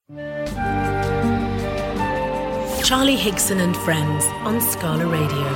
Charlie Higson and Friends on Scala Radio.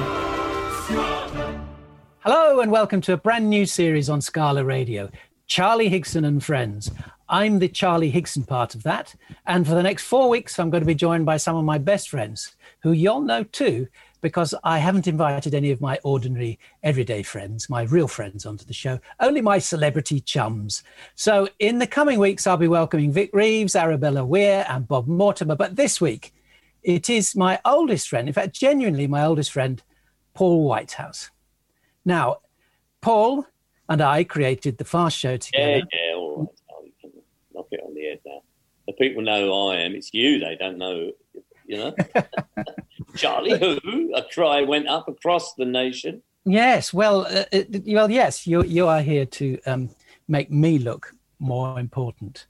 Hello and welcome to a brand new series on Scala Radio, Charlie Higson and Friends. I'm the Charlie Higson part of that, and for the next 4 weeks I'm going to be joined by some of my best friends, who you'll know too, because I haven't invited any of my ordinary, everyday friends, my real friends, onto the show, only my celebrity chums. So in the coming weeks I'll be welcoming Vic Reeves, Arabella Weir and Bob Mortimer, but this week it is my oldest friend, in fact, genuinely my oldest friend, Paul Whitehouse. Now, Paul and I created the Fast Show together. Yeah, all right. You can knock it on the head now. The people know who I am. It's you they don't know, you know. Charlie who? A cry went up across the nation. Yes, well, yes, you are here to make me look more important.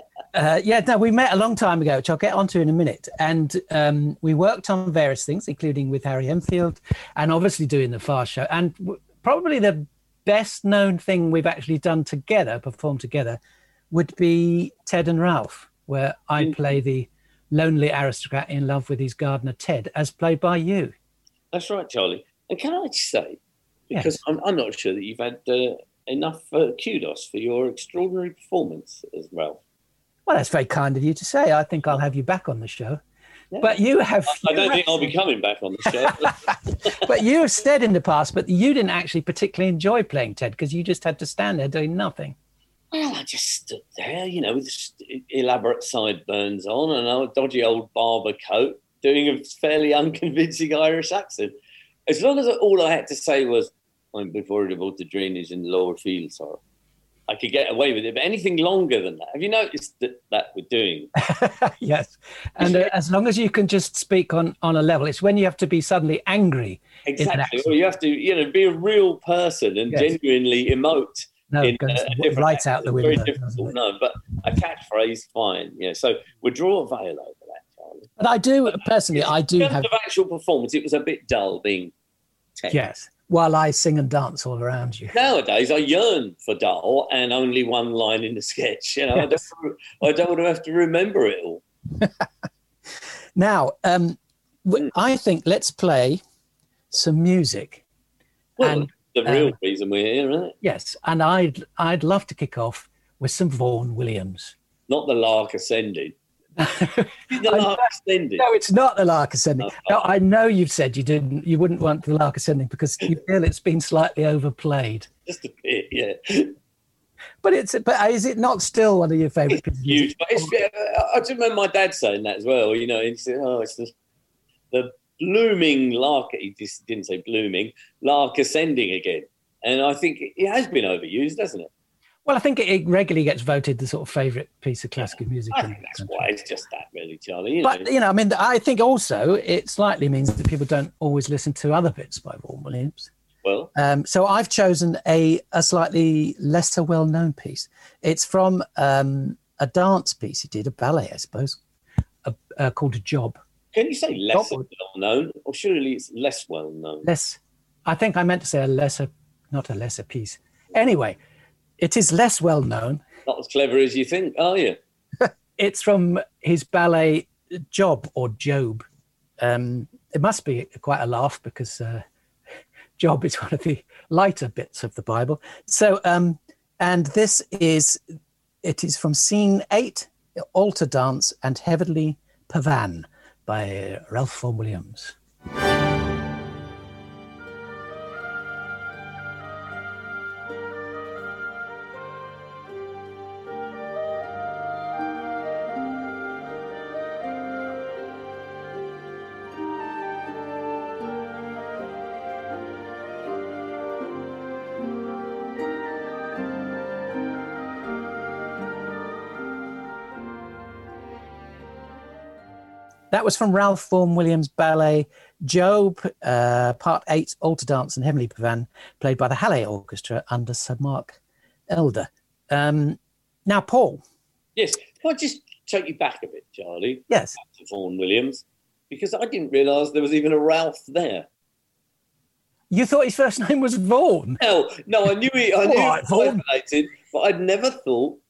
We met a long time ago, which I'll get onto in a minute. And we worked on various things, including with Harry Enfield and obviously doing the Fast Show. And probably the best known thing we've actually done together, performed together, would be Ted and Ralph, where I play the lonely aristocrat in love with his gardener, Ted, as played by you. That's right, Charlie. And can I just say, because Yes. I'm not sure that you've had enough kudos for your extraordinary performance as Ralph. Well, that's very kind of you to say. I think I'll have you back on the show. Yeah. But you have... I don't think I'll be coming back on the show. But you have said in the past, but you didn't actually particularly enjoy playing Ted because you just had to stand there doing nothing. Well, I just stood there, you know, with elaborate sideburns on and a dodgy old barber coat, doing a fairly unconvincing Irish accent. As long as all I had to say was, I'm before about the drainage in the lower fields, or I could get away with it. But anything longer than that, have you noticed that we're doing? Yes. And as long as you can just speak on a level, it's when you have to be suddenly angry. Exactly. Well, you have to, you know, be a real person and genuinely emote. No, it goes right out the window. Very difficult, no, but a catchphrase, fine. Yeah, so we'll draw a veil over that, Charlie. But I do, personally, I do in terms have... of actual performance, it was a bit dull being Ted. Yes, while I sing and dance all around you. Nowadays, I yearn for dull and only one line in the sketch. You know, yes. I don't want to have to remember it all. Now, I think let's play some music. Well, and the real reason we're here, isn't it? Yes, and I'd love to kick off with some Vaughan Williams. Not the Lark Ascending. The Lark Ascending. No, it's not the Lark Ascending. No, I know you've said you wouldn't want the Lark Ascending because you feel it's been slightly overplayed. Just a bit, yeah. But is it not still one of your favourite pieces? Huge. But I just remember my dad saying that as well. You know, he said, "Oh, it's the blooming lark." He just didn't say blooming lark ascending again, and I think it has been overused, hasn't it? Well, I think it regularly gets voted the sort of favourite piece of classical music. I think that's why it's just that, really, Charlie. But you know, I mean, I think also it slightly means that people don't always listen to other bits by Vaughan Williams. Well, so I've chosen a slightly lesser well-known piece. It's from a dance piece he did, a ballet, I suppose, called A Job. Can you say less well-known, or surely it's less well-known? Less. I think I meant to say not a lesser piece. Anyway, it is less well-known. Not as clever as you think, are you? It's from his ballet Job or Job. It must be quite a laugh because Job is one of the lighter bits of the Bible. So, and it is from Scene 8, Altar Dance and Heavenly Pavan by Ralph Vaughan Williams. That was from Ralph Vaughan Williams' ballet Job, Part 8, Altar Dance and Heavenly Pavan, played by the Halle Orchestra under Sir Mark Elder. Now, Paul. Yes, can I just take you back a bit, Charlie? Yes. Back to Vaughan Williams, because I didn't realise there was even a Ralph there. You thought his first name was Vaughan? No, I knew he was Vaughan. hyphenated, but I'd never thought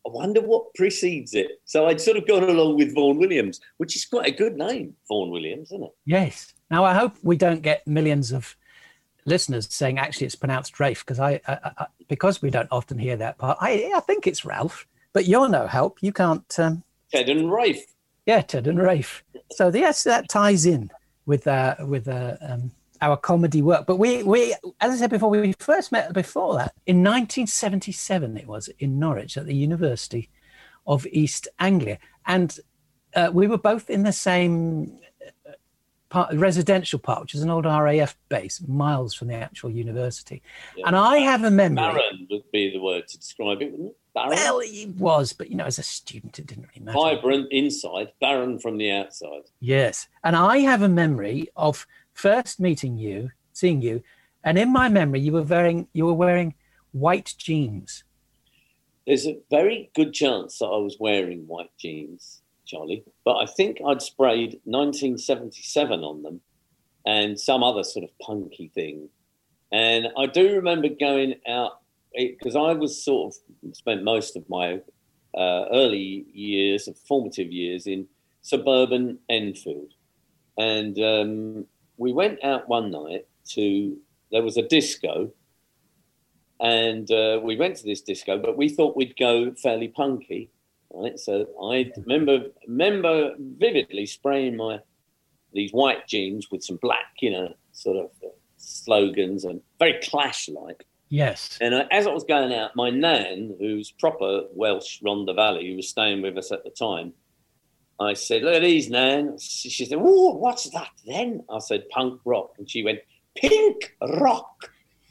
I wonder what precedes it. So I'd sort of gone along with Vaughan Williams, which is quite a good name, Vaughan Williams, isn't it? Yes. Now, I hope we don't get millions of listeners saying actually it's pronounced Rafe, because because we don't often hear that part. I think it's Ralph, but you're no help. You can't. Ted and Rafe. Yeah, Ted and Rafe. So yes, that ties in with our comedy work. But we, as I said before, we first met before that in 1977. It was in Norwich at the University of East Anglia, and we were both in the same residential part, which is an old RAF base, miles from the actual university. Yeah. And I have a memory. Barren would be the word to describe it, wouldn't it? Barren? Well, it was, but as a student, it didn't really matter. Vibrant inside, barren from the outside. Yes, and I have a memory of first meeting you, seeing you, and in my memory, you were wearing white jeans. There's a very good chance that I was wearing white jeans, Charlie, but I think I'd sprayed 1977 on them and some other sort of punky thing. And I do remember going out, because I was sort of spent most of my early years, formative years, in suburban Enfield. And we went out one night there was a disco, and we went to this disco, but we thought we'd go fairly punky. Right, so I remember vividly spraying these white jeans with some black, sort of slogans, and very Clash-like. Yes. And as I was going out, my nan, who's proper Welsh Rhondda Valley, who was staying with us at the time, I said, "Look at these, Nan." She said, "Oh, what's that then?" I said, "Punk rock," and she went, "Pink rock."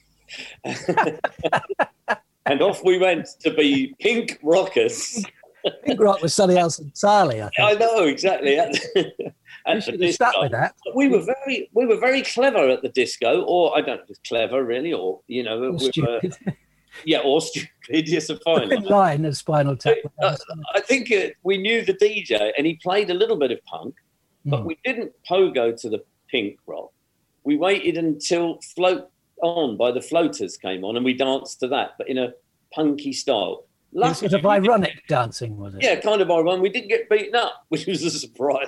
And off we went to be pink rockers. Pink rock was something else entirely, I think. I know, exactly. You should have stuck with that. We were very clever at the disco, or I don't know, clever really, or or stupid. Or stupid. Yes, a fine line of Spinal Tap. I think we knew the DJ, and he played a little bit of punk, but we didn't pogo to the pink rock. We waited until Float On by the Floaters came on, and we danced to that, but in a punky style. It was sort of ironic dancing, was it? Yeah, kind of ironic. We didn't get beaten up, which was a surprise.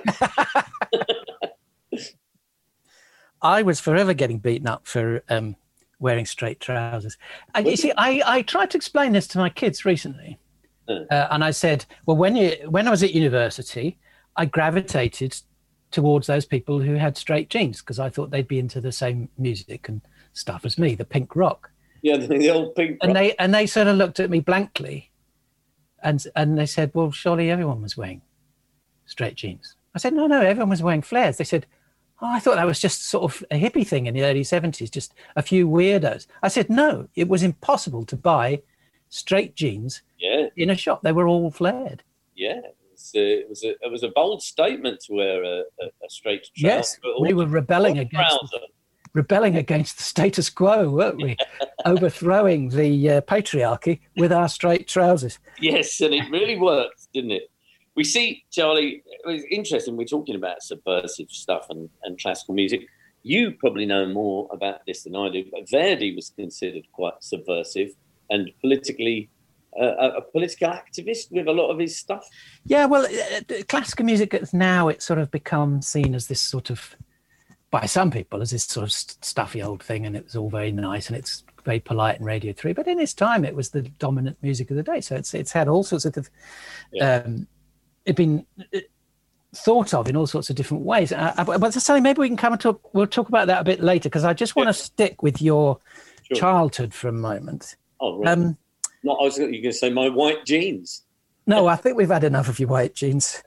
I was forever getting beaten up for wearing straight trousers. And you see, I tried to explain this to my kids recently. And I said, well, when I was at university, I gravitated towards those people who had straight jeans because I thought they'd be into the same music and stuff as me, the pink rock. Yeah, the old pink rock. And they sort of looked at me blankly. And they said, well, surely everyone was wearing straight jeans. I said, no, everyone was wearing flares. They said, oh, I thought that was just sort of a hippie thing in the early 70s, just a few weirdos. I said, no, it was impossible to buy straight jeans in a shop. They were all flared. Yeah, it was a bold statement to wear a straight trouser. Yes, we were rebelling against the status quo, weren't we? Overthrowing the patriarchy with our straight trousers. Yes, and it really worked, didn't it? We see, Charlie, it was interesting. We're talking about subversive stuff and classical music. You probably know more about this than I do, but Verdi was considered quite subversive and politically a political activist with a lot of his stuff. Yeah, well, classical music now, it's sort of become seen as this sort of, by some people, as this sort of stuffy old thing, and it was all very nice and it's very polite in Radio 3. But in its time, it was the dominant music of the day. So it's had all sorts of, it'd been thought of in all sorts of different ways. But something maybe we can come and talk. We'll talk about that a bit later because I just want to stick with your childhood for a moment. Oh, right. I was going to say my white jeans. No, I think we've had enough of your white jeans.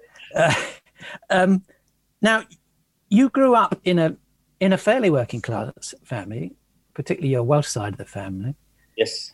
Now, you grew up in a fairly working class family, particularly your Welsh side of the family. Yes.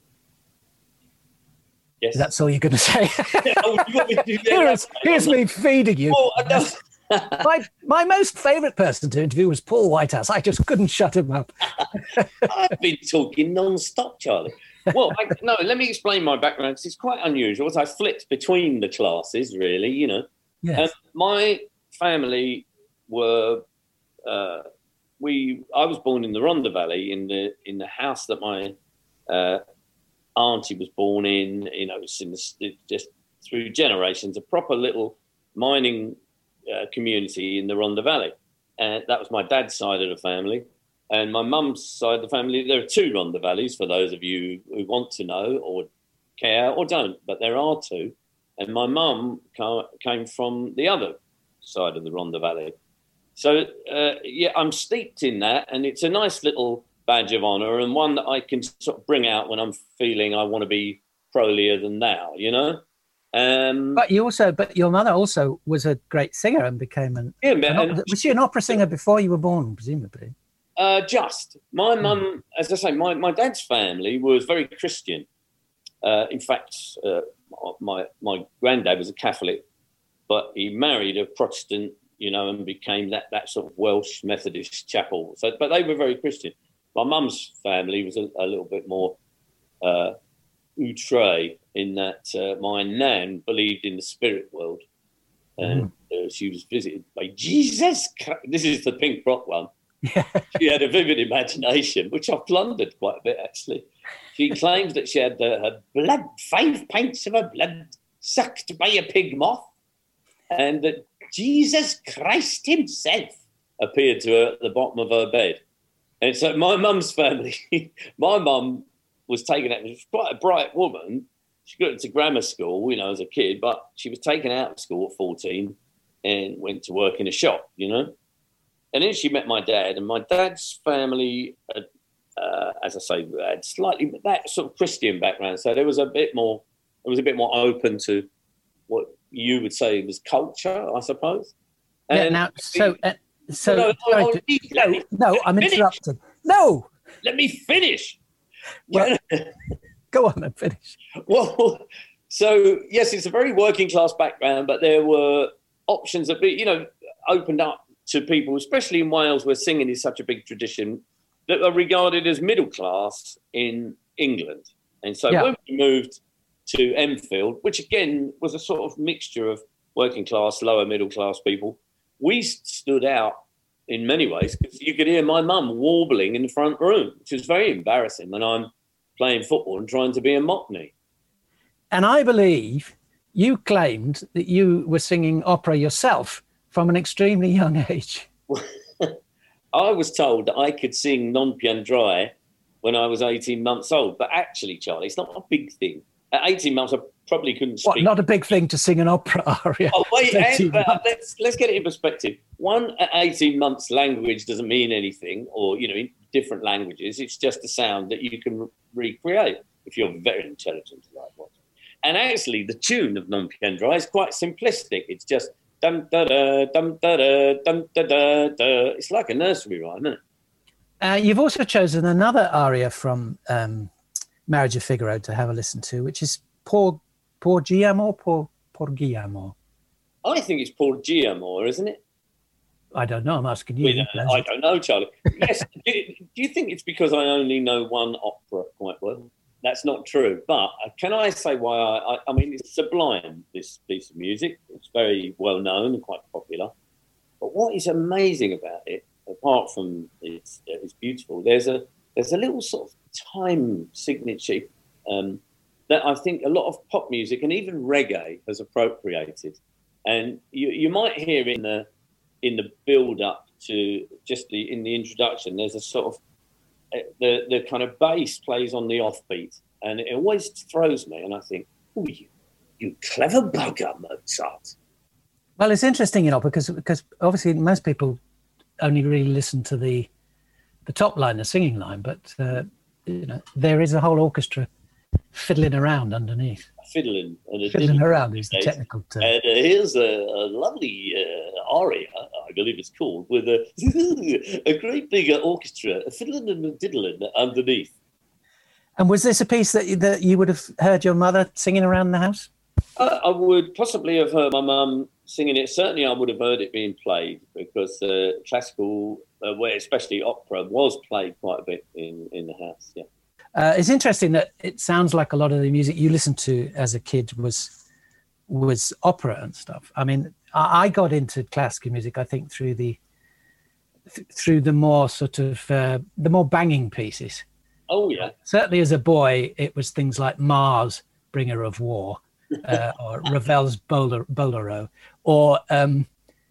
That's all you're going to say. Oh, you want me to do that? Here's me feeding you. Oh, my most favourite person to interview was Paul Whitehouse. I just couldn't shut him up. I've been talking non-stop, Charlie. Well, let me explain my background because it's quite unusual. I flipped between the classes, really, Yes. My family were I was born in the Rhondda Valley in the house that my auntie was born in, it's just through generations, a proper little mining community in the Rhondda Valley. And that was my dad's side of the family. And my mum's side of the family, there are 2 Rhondda Valleys, for those of you who want to know or care or don't, but there are 2. And my mum came from the other side of the Rhondda Valley. So, I'm steeped in that, and it's a nice little badge of honour, and one that I can sort of bring out when I'm feeling I want to be prolier than thou, But your mother also was a great singer and became was she an opera singer before you were born, presumably? Just. My mum, as I say, my dad's family was very Christian. In fact, my granddad was a Catholic, but he married a Protestant, and became that sort of Welsh Methodist chapel. So, but they were very Christian. My mum's family was a little bit more outre in that my nan believed in the spirit world, and she was visited by Jesus Christ. This is the pink frock one. Yeah. She had a vivid imagination, which I've plundered quite a bit, actually. She claims that she had her blood, 5 pints of her blood sucked by a pig moth, and that Jesus Christ himself appeared to her at the bottom of her bed. And so my mum's family, my mum was taken out, she was quite a bright woman. She got into grammar school, as a kid, but she was taken out of school at 14 and went to work in a shop, And then she met my dad, and my dad's family, as I say, had slightly that sort of Christian background. So there was a bit more open to what you would say was culture, I suppose. And I'm interrupting. No, let me finish. Well, go on and finish. Well, so yes, it's a very working class background, but there were options that opened up to people, especially in Wales, where singing is such a big tradition, that are regarded as middle class in England. And so when we moved to Enfield, which again was a sort of mixture of working class, lower middle class people, we stood out in many ways because you could hear my mum warbling in the front room, which was very embarrassing when I'm playing football and trying to be a Mockney. And I believe you claimed that you were singing opera yourself from an extremely young age. I was told that I could sing Non Pian Dry when I was 18 months old, but actually, Charlie, it's not a big thing. At 18 months, I probably couldn't speak. What, not a big thing to sing an opera aria? Oh, wait, let's get it in perspective. At 18 months, language doesn't mean anything, or, in different languages. It's just a sound that you can recreate if you're very intelligent like what. And actually, the tune of Non Pian Dry is quite simplistic. It's just dum da da dum da da dum da da da. It's like a nursery rhyme, isn't it? You've also chosen another aria from Marriage of Figaro to have a listen to, which is Por Giamo. I think it's Por Giamo, isn't it? I don't know. I'm asking you. I don't know, Charlie. Yes. Do you think it's because I only know one opera quite well? That's not true. But can I say why I mean, it's sublime, this piece of music. It's very well known and quite popular. But what is amazing about it, apart from it's beautiful, there's a little sort of time signature that I think a lot of pop music and even reggae has appropriated. And you might hear in the build up to just in the introduction, there's a sort of the kind of bass plays on the offbeat, and it always throws me, and I think, oh, you clever bugger, Mozart. Well, it's interesting, because obviously most people only really listen to the top line, the singing line, but there is a whole orchestra fiddling around underneath. Fiddling around is the technical term. And here's a lovely aria, I believe it's called, with a great big orchestra fiddling and diddling underneath. And was this a piece that you would have heard your mother singing around the house? I would possibly have heard my mum singing it. Certainly I would have heard it being played because classical, where especially opera, was played quite a bit in the house, yeah. It's interesting that it sounds like a lot of the music you listened to as a kid was opera and stuff. I mean, I got into classical music, I think, through the more sort of the more banging pieces. Oh, yeah. Certainly as a boy, it was things like Mars, Bringer of War, or Ravel's Bolero, or the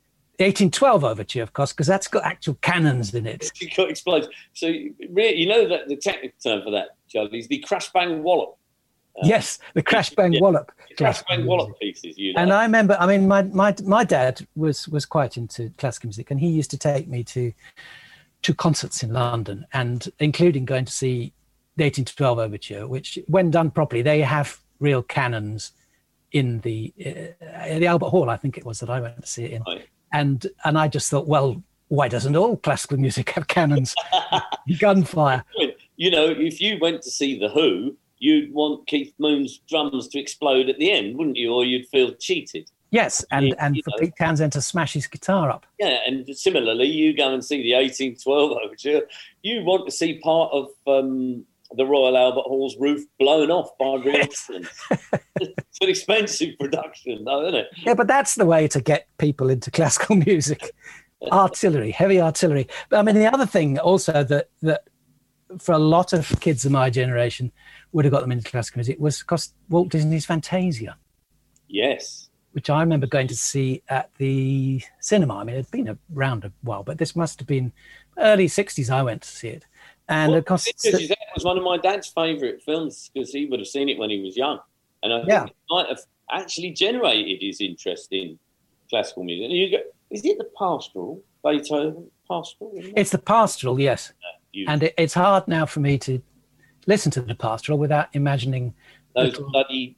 1812 Overture, of course, because that's got actual cannons in it. It got explodes. So, you know that the technical term for that, Charlie, is the crash bang wallop. Yes, the crash bang wallop. Crash bang wallop pieces, you know. And I remember, I mean, my dad was quite into classical music, and he used to take me to concerts in London, and including going to see the 1812 Overture, which, when done properly, they have real cannons in the Albert Hall, I think it was, that I went to see it in. Right. And I just thought, well, why doesn't all classical music have cannons, gunfire? You know, if you went to see The Who, you'd want Keith Moon's drums to explode at the end, wouldn't you? Or you'd feel cheated. Yes, and for Pete Townsend to smash his guitar up. Yeah, and similarly, you go and see the 1812 Overture, you want to see part of the Royal Albert Hall's roof blown off by real instruments. It's an expensive production, though, isn't it? Yeah, but that's the way to get people into classical music. Artillery, heavy artillery. But I mean, the other thing also that for a lot of kids of my generation would have got them into classical music was, of course, Walt Disney's Fantasia. Yes. Which I remember going to see at the cinema. I mean, it had been around a while, but this must have been early 60s I went to see it. And of course, that was one of my dad's favourite films, because he would have seen it when he was young. And I think it might have actually generated his interest in classical music. And you go, is it the Pastoral, Beethoven Pastoral? It's the Pastoral, yes. And it's hard now for me to listen to the Pastoral without imagining those bloody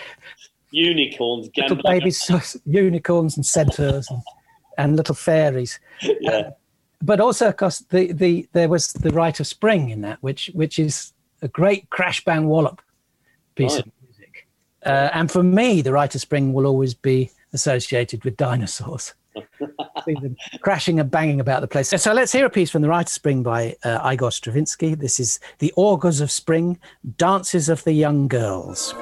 unicorns, little babies, unicorns and centaurs and little fairies. Yeah. But also, of course, there was the Rite of Spring in that, which is a great crash bang wallop piece of music. And for me, the Rite of Spring will always be associated with dinosaurs. See them crashing and banging about the place. So let's hear a piece from the Rite of Spring by Igor Stravinsky. This is The Augurs of Spring, Dances of the Young Girls.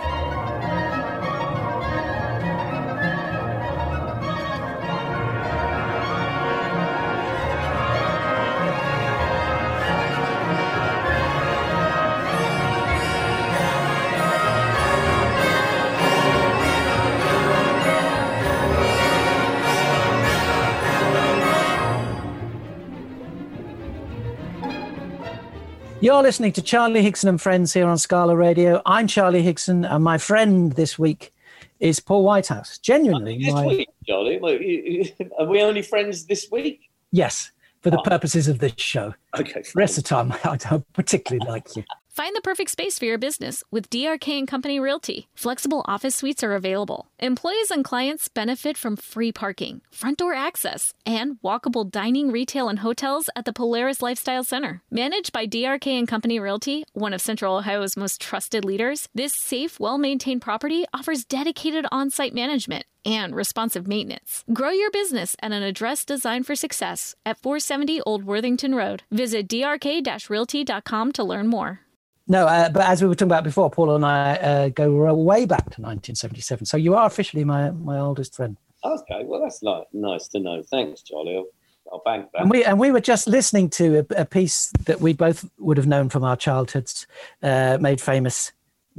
You're listening to Charlie Higson and Friends here on Scala Radio. I'm Charlie Higson, and my friend this week is Paul Whitehouse. Genuinely. This week, Charlie? Are we only friends this week? Yes, for the purposes of this show. Okay. The rest of the time, I don't particularly like you. Find the perfect space for your business with DRK & Company Realty. Flexible office suites are available. Employees and clients benefit from free parking, front door access, and walkable dining, retail, and hotels at the Polaris Lifestyle Center. Managed by DRK & Company Realty, one of Central Ohio's most trusted leaders, this safe, well-maintained property offers dedicated on-site management and responsive maintenance. Grow your business at an address designed for success at 470 Old Worthington Road. Visit drk-realty.com to learn more. No, but as we were talking about before, Paul and I go way back to 1977. So you are officially my oldest friend. Okay, well, that's nice to know. Thanks, Charlie. I'll bank that. And we were just listening to a piece that we both would have known from our childhoods, made famous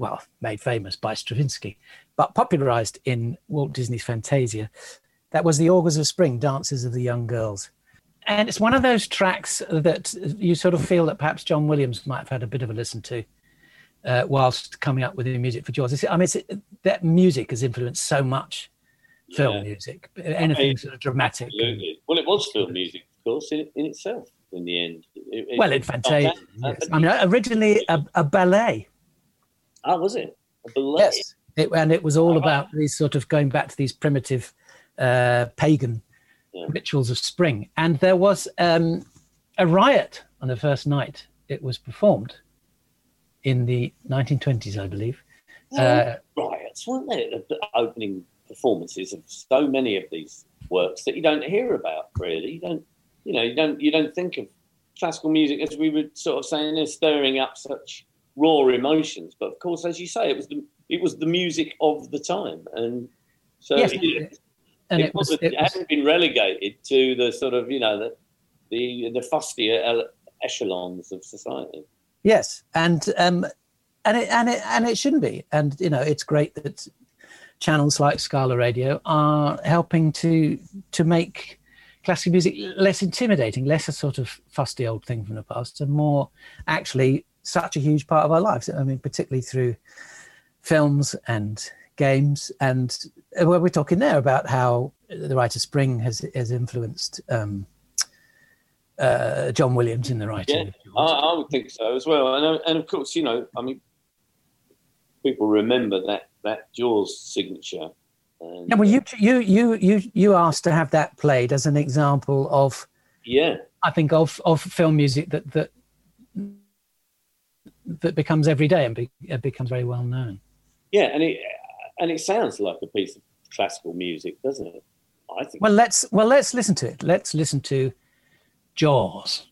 by Stravinsky, but popularized in Walt Disney's Fantasia. That was The Augurs of Spring, Dances of the Young Girls. And it's one of those tracks that you sort of feel that perhaps John Williams might have had a bit of a listen to whilst coming up with the music for Jaws. I mean, that music has influenced so much film music, anything sort of dramatic. Absolutely. Well, it was film music, of course, in itself, in the end. In Fantasia, yes. I mean, originally a ballet. Oh, was it? A ballet? Yes. It was all about these sort of going back to these primitive pagan rituals of spring. And there was a riot on the first night it was performed in the 1920s, I believe. Riots, weren't there? The opening performances of so many of these works that you don't hear about, really. You don't think of classical music, as we were sort of saying, as stirring up such raw emotions. But of course, as you say, it was the music of the time, and so yes. It hadn't been relegated to the sort of the fustier echelons of society. Yes, and it shouldn't be. And it's great that channels like Scala Radio are helping to make classical music less intimidating, less a sort of fusty old thing from the past, and more actually such a huge part of our lives. I mean, particularly through films and games, and we're talking there about how the writer Spring has influenced John Williams in the writing. Yeah, I would think so as well. And of course, I mean, people remember that Jaws signature. Yeah, well, you asked to have that played as an example of, I think of film music that becomes every day and becomes very well known. Yeah, and it sounds like a piece of classical music, doesn't it? I think. Well, let's listen to it. Let's listen to Jaws.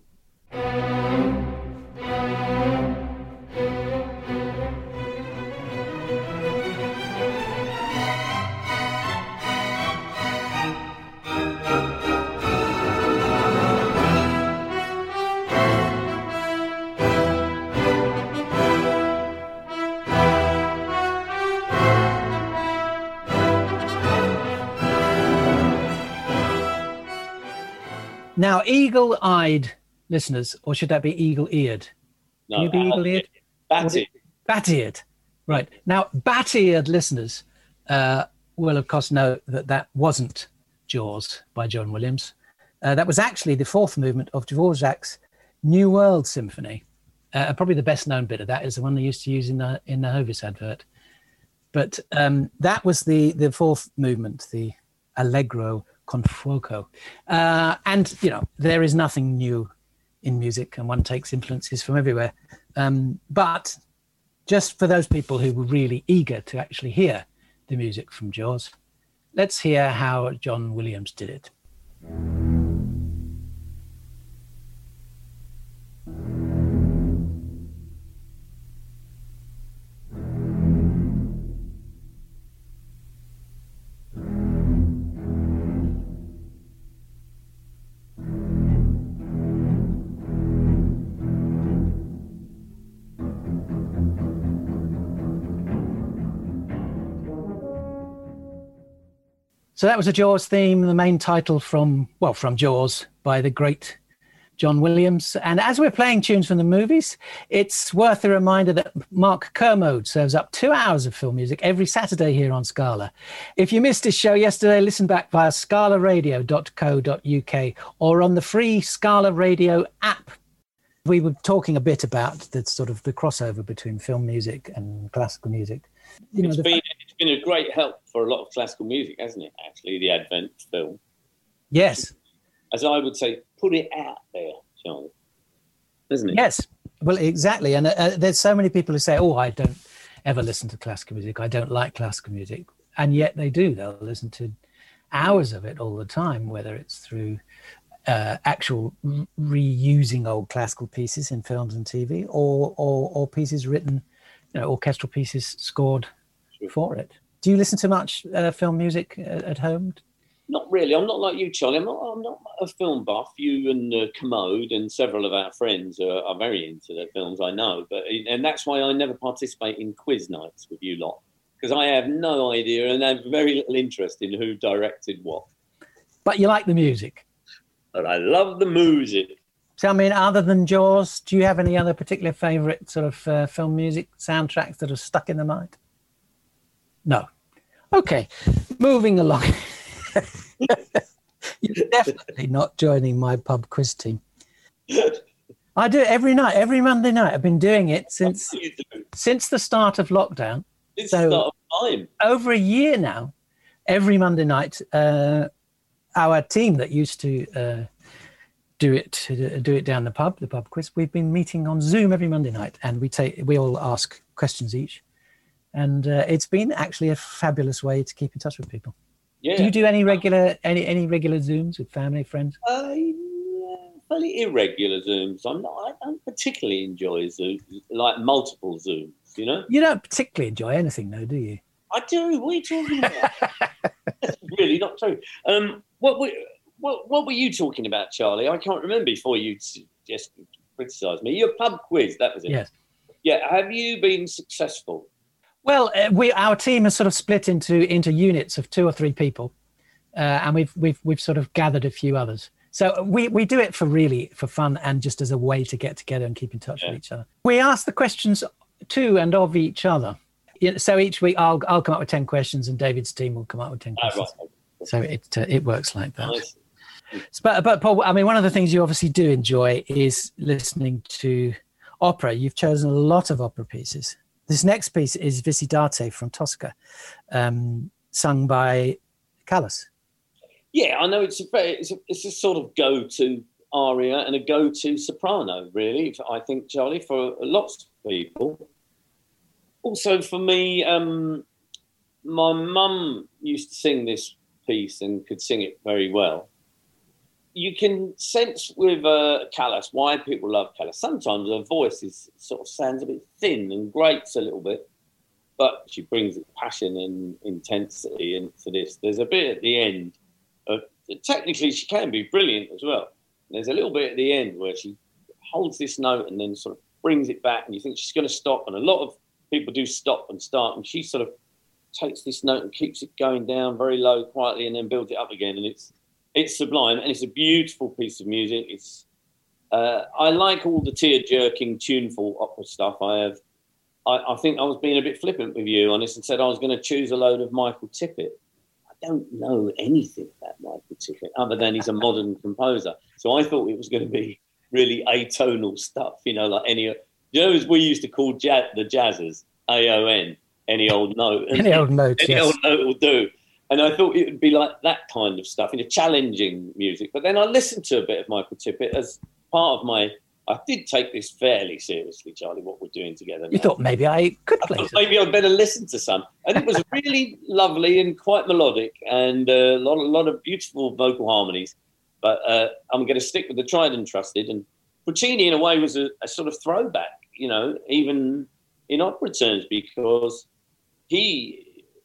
Now, eagle-eyed listeners, or should that be eagle-eared? No, Can you be eagle-eared? Bat-eared. Bat-eared. Right. Now, bat-eared listeners will, of course, know that wasn't Jaws by John Williams. That was actually the fourth movement of Dvorak's New World Symphony. Probably the best-known bit of that is the one they used to use in the Hovis advert. But that was the fourth movement, the Allegro con fuoco. And, there is nothing new in music, and one takes influences from everywhere. But just for those people who were really eager to actually hear the music from Jaws, let's hear how John Williams did it. So that was a Jaws theme, the main title from Jaws by the great John Williams. And as we're playing tunes from the movies, it's worth a reminder that Mark Kermode serves up 2 hours of film music every Saturday here on Scala. If you missed his show yesterday, listen back via scalaradio.co.uk or on the free Scala Radio app. We were talking a bit about the sort of the crossover between film music and classical music. It's been a great help for a lot of classical music, hasn't it, actually, the Advent film? Yes. As I would say, put it out there, Charlie. Isn't it? Yes. Well, exactly. And there's so many people who say, I don't ever listen to classical music. I don't like classical music. And yet they do. They'll listen to hours of it all the time, whether it's through actual reusing old classical pieces in films and TV or pieces written, orchestral pieces scored for it. Do you listen to much film music at home? Not really. I'm not like you, Charlie. I'm not a film buff. You and Commode and several of our friends are very into their films, I know. And that's why I never participate in quiz nights with you lot, because I have no idea and have very little interest in who directed what. But you like the music. But I love the music. So, I mean, other than Jaws, do you have any other particular favourite sort of film music soundtracks that are stuck in the mind? No. Okay, moving along. You're definitely not joining my pub quiz team. I do it every night, every Monday night. I've been doing it since the start of lockdown. It's the start of time. Over a year now, every Monday night, our team that used to do it down the pub quiz, we've been meeting on Zoom every Monday night, and we all ask questions each. And it's been actually a fabulous way to keep in touch with people. Yeah. Do you do any regular Zooms with family, friends? Fairly irregular Zooms. I don't particularly enjoy Zooms, like multiple Zooms, You don't particularly enjoy anything, though, do you? I do. What are you talking about? That's really not true. What were you talking about, Charlie? I can't remember before you just criticise me. Your pub quiz, that was it. Yes. Yeah. Have you been successful? Well, our team has sort of split into units of 2 or 3 people, and we've sort of gathered a few others. So we do it for fun and just as a way to get together and keep in touch with each other. We ask the questions to and of each other. So each week I'll come up with 10 questions and David's team will come up with 10 questions. Right. So it works like that. Nice. But Paul, I mean, one of the things you obviously do enjoy is listening to opera. You've chosen a lot of opera pieces. This next piece is Visitate from Tosca, sung by Callas. Yeah, I know it's a sort of go-to aria and a go-to soprano, really, I think, Charlie, for lots of people. Also, for me, my mum used to sing this piece and could sing it very well. You can sense with Callas why people love Callas. Sometimes her voice sounds a bit thin and grates a little bit, but she brings passion and intensity into this. There's a bit at the end. Technically, she can be brilliant as well. There's a little bit at the end where she holds this note and then sort of brings it back, and you think she's going to stop. And a lot of people do stop and start, and she sort of takes this note and keeps it going down very low, quietly, and then builds it up again. And it's sublime, and it's a beautiful piece of music. I like all the tear-jerking, tuneful opera stuff. I think I was being a bit flippant with you on this and said I was going to choose a load of Michael Tippett. I don't know anything about Michael Tippett other than he's a modern composer. So I thought it was going to be really atonal stuff, like as we used to call the jazzers, AON, any old note. Any old note, Any old note will do. And I thought it would be like that kind of stuff, challenging music. But then I listened to a bit of Michael Tippett as part of I did take this fairly seriously, Charlie, what we're doing together now. You thought maybe I could play some. Maybe I'd better listen to some. And it was really lovely and quite melodic and a lot of beautiful vocal harmonies. But I'm going to stick with the tried and trusted. And Puccini, in a way, was a sort of throwback, even in opera terms, because he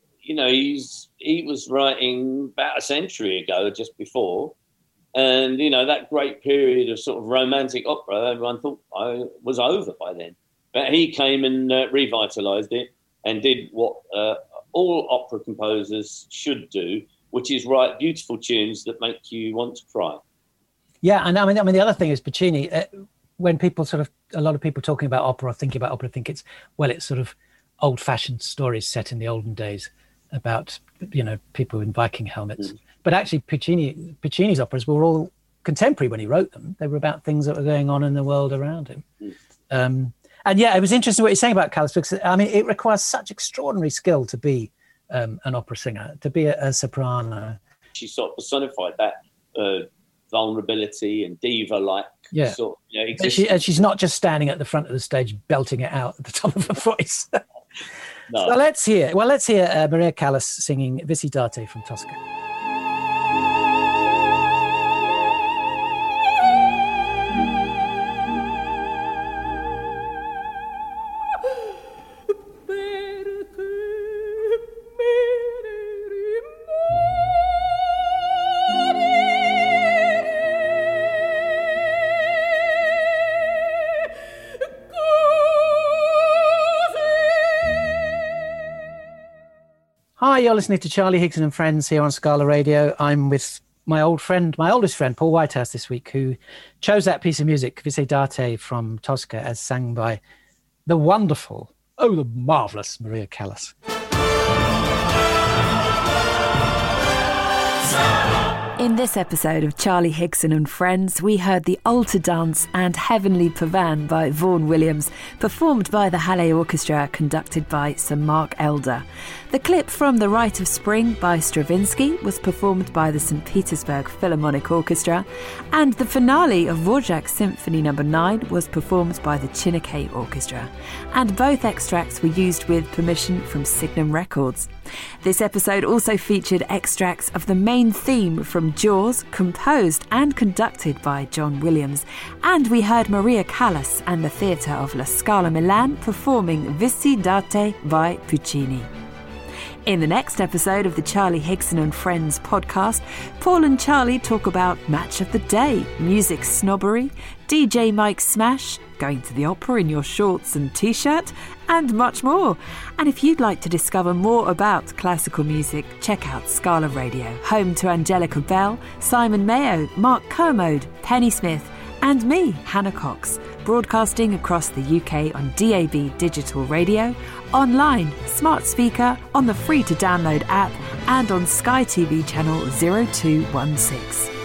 was writing about a century ago, just before. And, that great period of sort of romantic opera, everyone thought was over by then. But he came and revitalised it and did what all opera composers should do, which is write beautiful tunes that make you want to cry. Yeah, and I mean the other thing is Puccini, when people a lot of people talking about opera or thinking about opera think it's sort of old-fashioned stories set in the olden days about, people in Viking helmets. But actually, Puccini's operas were all contemporary when he wrote them. They were about things that were going on in the world around him. And yeah, it was interesting what you're saying about Callas, because I mean, it requires such extraordinary skill to be an opera singer, to be a soprano. She sort of personified that vulnerability and diva-like sort of existence. And she's not just standing at the front of the stage belting it out at the top of her voice. No. So let's hear Maria Callas singing Visitate from Tosca. Hi, you're listening to Charlie Higson and Friends here on Scala Radio. I'm with my oldest friend, Paul Whitehouse, this week, who chose that piece of music, Visitate from Tosca, as sang by the marvellous Maria Callas. In this episode of Charlie Higson and Friends, we heard the Altar Dance and Heavenly Pavane by Vaughan Williams, performed by the Halle Orchestra, conducted by Sir Mark Elder. The clip from The Rite of Spring by Stravinsky was performed by the St. Petersburg Philharmonic Orchestra, and the finale of Dvorak's Symphony No. 9 was performed by the Chineke Orchestra, and both extracts were used with permission from Signum Records. This episode also featured extracts of the main theme from Jaws, composed and conducted by John Williams, and we heard Maria Callas and the Theatre of La Scala Milan performing Visitate by Puccini. In the next episode of the Charlie Higson and Friends podcast, Paul and Charlie talk about Match of the Day, music snobbery, DJ Mike Smash, going to the opera in your shorts and t-shirt, and much more. And if you'd like to discover more about classical music, check out Scala Radio, home to Angelica Bell, Simon Mayo, Mark Kermode, Penny Smith, and me, Hannah Cox, broadcasting across the UK on DAB digital radio, online, smart speaker, on the free-to-download app, and on Sky TV channel 0216.